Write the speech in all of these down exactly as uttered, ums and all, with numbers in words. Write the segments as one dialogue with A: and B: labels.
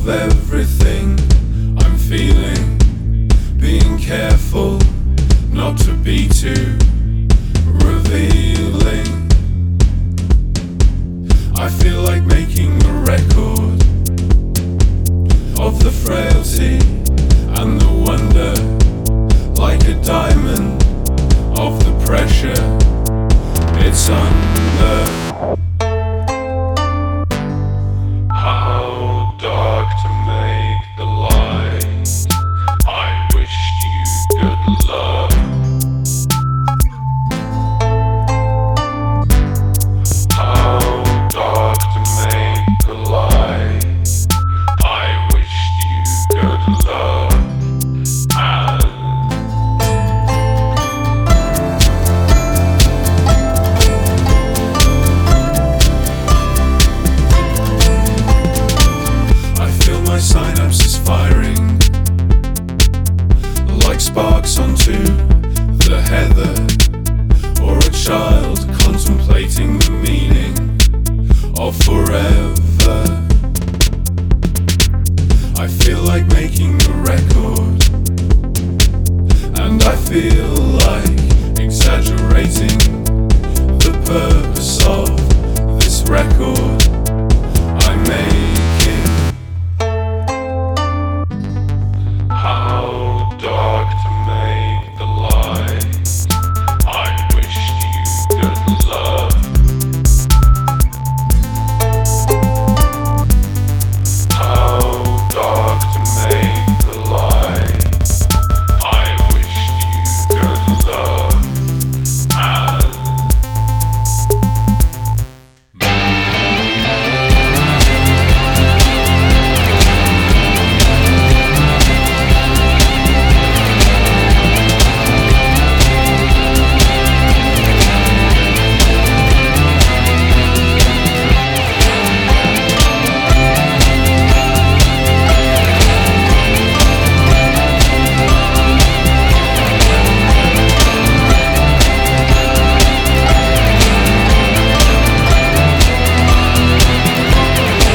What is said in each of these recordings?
A: everything I'm feeling, being careful not to be too revealing. I feel like making a record of the frailty and the wonder, like a diamond of the pressure it's under. How dark to make the light, I wished you good luck. How dark to make the light, I wished you good luck. And my synapses firing like sparks onto the heather, or a child contemplating the meaning of forever. I feel like making a record, and I feel like exaggerating the purpose of this record I'm making. How dark to make the light, I wished you good luck. How dark to make the light, I wished you good luck. And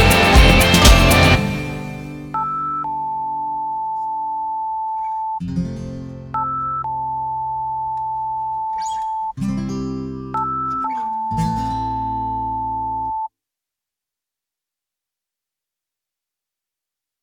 A: Mm-hmm.